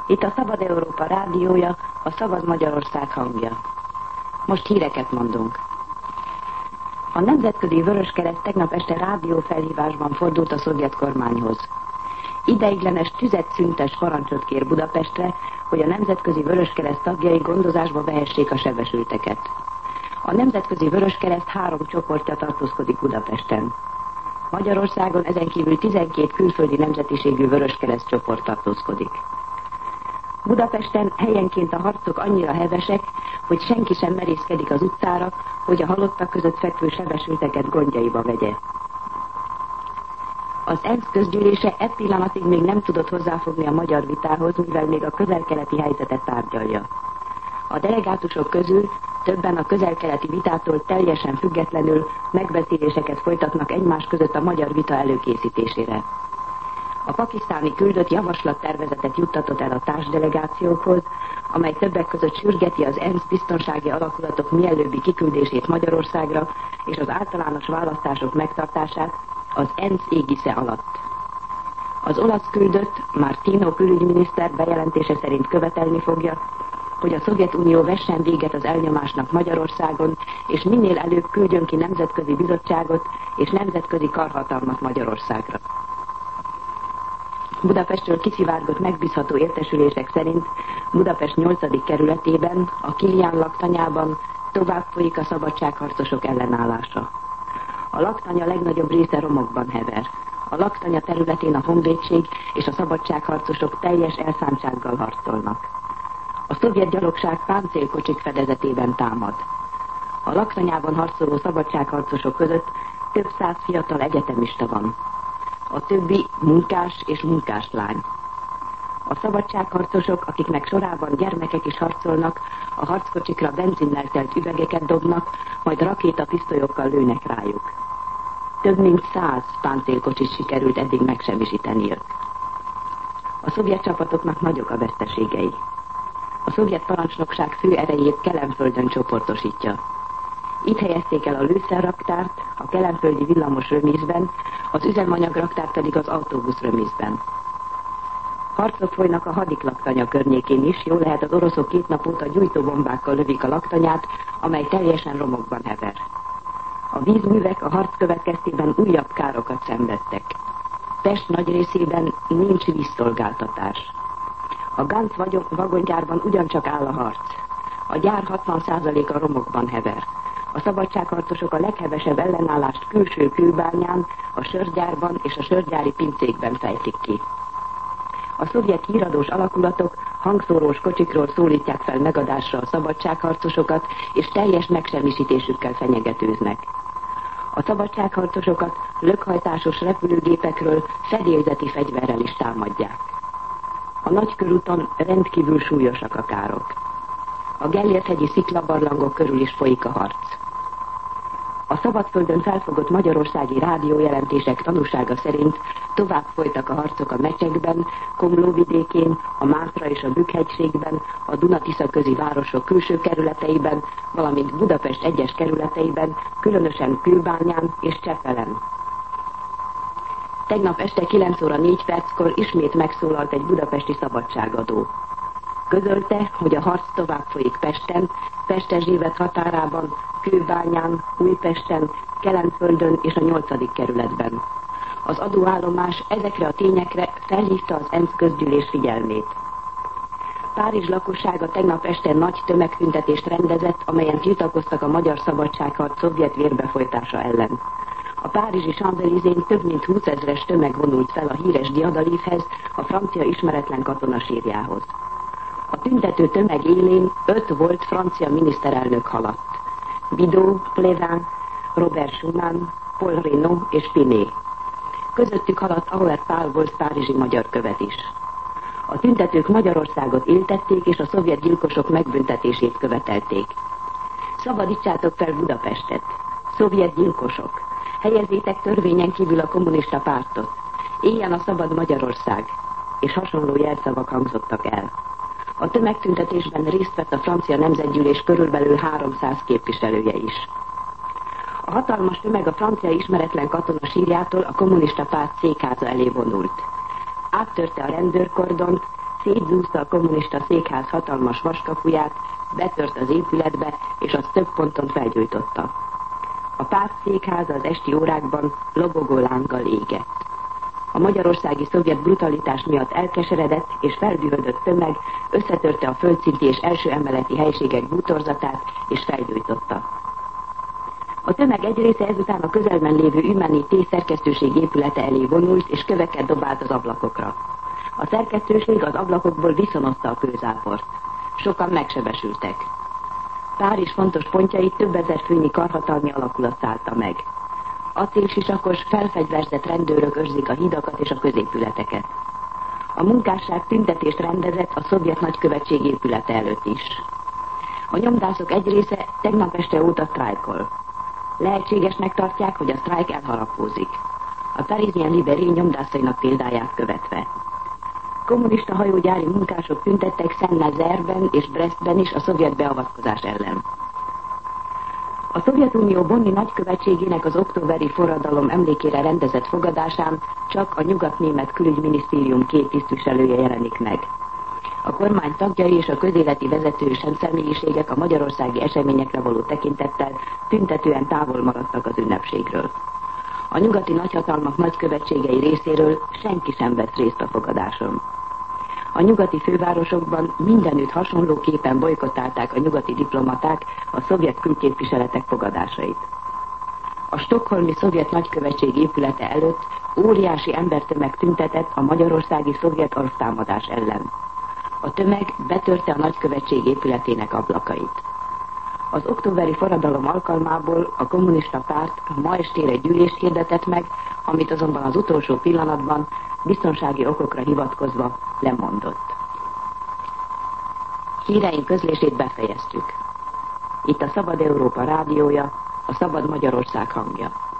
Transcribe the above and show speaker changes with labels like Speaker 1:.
Speaker 1: Itt a Szabad Európa rádiója, a Szabad Magyarország hangja. Most híreket mondunk. A Nemzetközi Vöröskereszt tegnap este rádiófelhívásban fordult a szovjet kormányhoz. Ideiglenes tüzetszüntes parancsot kér Budapestre, hogy a Nemzetközi Vöröskereszt tagjai gondozásba vehessék a sebesülteket. A Nemzetközi Vöröskereszt 3 csoportja tartózkodik Budapesten. Magyarországon ezen kívül 12 külföldi nemzetiségű Vöröskereszt csoport tartózkodik. Budapesten helyenként a harcok annyira hevesek, hogy senki sem merészkedik az utcára, hogy a halottak között fekvő sebesülteket gondjaiba vegye. Az ENSZ közgyűlése e pillanatig még nem tudott hozzáfogni a magyar vitához, mivel még a közel-keleti helyzetet tárgyalja. A delegátusok közül többen a közel-keleti vitától teljesen függetlenül megbeszéléseket folytatnak egymás között a magyar vita előkészítésére. A pakisztáni küldött javaslattervezetet juttatott el a társdelegációkhoz, amely többek között sürgeti az ENSZ biztonsági alakulatok mielőbbi kiküldését Magyarországra és az általános választások megtartását az ENSZ égisze alatt. Az olasz küldött, Martino külügyminiszter bejelentése szerint követelni fogja, hogy a Szovjetunió vessen véget az elnyomásnak Magyarországon, és minél előbb küldjön ki nemzetközi bizottságot és nemzetközi karhatalmat Magyarországra. Budapestről kiszivárgott megbízható értesülések szerint Budapest 8. kerületében, a Kilián laktanyában tovább folyik a szabadságharcosok ellenállása. A laktanya legnagyobb része romokban hever. A laktanya területén a honvédség és a szabadságharcosok teljes elszántsággal harcolnak. A szovjet gyalogság páncélkocsik fedezetében támad. A laktanyában harcoló szabadságharcosok között több száz fiatal egyetemista van. A többi munkás és munkáslány. A szabadságharcosok, akiknek sorában gyermekek is harcolnak, a harckocsikra benzinnel telt üvegeket dobnak, majd rakétapisztolyokkal lőnek rájuk. Több mint 100 páncélkocsit sikerült eddig megsemmisíteniük. A szovjet csapatoknak nagyok a veszteségei. A szovjet parancsnokság fő erejét Kelenföldön csoportosítja. Itt helyezték el a lőszerraktárt, a kelenföldi villamos römízben, az üzemanyagraktárt pedig az autóbuszrömízben. Harcok folynak a Hadik laktanya környékén is, jól lehet az oroszok 2 nap óta gyújtóbombákkal lövik a laktanyát, amely teljesen romokban hever. A vízművek a harc következtében újabb károkat szenvedtek. Pest nagy részében nincs vízszolgáltatás. A Ganz vagongyárban ugyancsak áll a harc. A gyár 60%-a romokban hever. A szabadságharcosok a leghevesebb ellenállást külső kőbányán, a sörgyárban és a sörgyári pincékben fejtik ki. A szovjet híradós alakulatok hangszórós kocsikról szólítják fel megadásra a szabadságharcosokat, és teljes megsemmisítésükkel fenyegetőznek. A szabadságharcosokat lökhajtásos repülőgépekről fedélzeti fegyverrel is támadják. A Nagykörúton rendkívül súlyosak a károk. A Gellért-hegyi sziklabarlangok körül is folyik a harc. A Szabadföldön felfogott magyarországi rádiójelentések tanúsága szerint tovább folytak a harcok a Mecsekben, Komló vidékén, a Mátra és a Bükk-hegységben, a Duna-Tisza közi városok külső kerületeiben, valamint Budapest egyes kerületeiben, különösen Kőbányán és Csepelen. Tegnap este 9 óra 4 perckor ismét megszólalt egy budapesti szabadságadó. Közölte, hogy a harc tovább folyik Pesten, Pest-Erzsébet határában, Kőbányán, Újpesten, Kelenföldön és a 8. kerületben. Az adóállomás ezekre a tényekre felhívta az ENSZ közgyűlés figyelmét. Párizs lakossága tegnap este nagy tömegtüntetést rendezett, amelyen tiltakoztak a magyar szabadságharc szovjet vérbefolytása ellen. A párizsi Champs-Élysén több mint 20 000-es tömeg vonult fel a híres diadalívhez, a francia ismeretlen katona sírjához. A tüntető tömeg élén 5 volt francia miniszterelnök haladt. Bidault, Plévin, Robert Schuman, Paul Reynaud és Pinet. Közöttük haladt Auer Pál volt párizsi magyar követ is. A tüntetők Magyarországot éltették, és a szovjet gyilkosok megbüntetését követelték. Szabadítsátok fel Budapestet! Szovjet gyilkosok! Helyezzétek törvényen kívül a kommunista pártot! Éljen a szabad Magyarország! És hasonló jelszavak hangzottak el. A tömegtüntetésben részt vett a francia nemzetgyűlés körülbelül 300 képviselője is. A hatalmas tömeg a francia ismeretlen katona sírjától a kommunista párt székháza elé vonult. Áttörte a rendőrkordont, szétzúzta a kommunista székház hatalmas vaskapuját, betört az épületbe, és azt több ponton felgyújtotta. A párt székháza az esti órákban lobogó lánggal égett. A magyarországi szovjet brutalitás miatt elkeseredett és feldühödött tömeg összetörte a földszinti és első emeleti helységek bútorzatát és felgyújtotta. A tömeg egy része ezután a közelben lévő Ümeni T szerkesztőség épülete elé vonult és köveket dobált az ablakokra. A szerkesztőség az ablakokból viszonozta a kőzáport. Sokan megsebesültek. Párizs fontos pontjait több ezer főnyi karhatalmi alakulat szállta meg. Acélsisakos, felfegyverzett rendőrök őrzik a hidakat és a középületeket. A munkásság tüntetést rendezett a szovjet nagykövetség épülete előtt is. A nyomdászok egy része tegnap este óta sztrájkol. Lehetségesnek tartják, hogy a sztrájk elharapózik. A Parisien Libéré nyomdászainak példáját követve. Kommunista hajógyári munkások tüntettek Saint-Nazerben és Brestben is a szovjet beavatkozás ellen. A Szovjetunió Bonni nagykövetségének az októberi forradalom emlékére rendezett fogadásán csak a nyugat-német külügyminisztérium 2 tisztviselője jelenik meg. A kormány tagjai és a közéleti vezető személyiségek a magyarországi eseményekre való tekintettel tüntetően távol maradtak az ünnepségről. A nyugati nagyhatalmak nagykövetségei részéről senki sem vett részt a fogadáson. A nyugati fővárosokban mindenütt hasonlóképpen bojkottálták a nyugati diplomaták a szovjet külképviseletek fogadásait. A stockholmi szovjet nagykövetség épülete előtt óriási embertömeg tüntetett a magyarországi szovjet arctámadás ellen. A tömeg betörte a nagykövetség épületének ablakait. Az októberi forradalom alkalmából a kommunista párt ma estére gyűlést hirdetett meg, amit azonban az utolsó pillanatban biztonsági okokra hivatkozva lemondott. Híreink közlését befejeztük. Itt a Szabad Európa rádiója, a Szabad Magyarország hangja.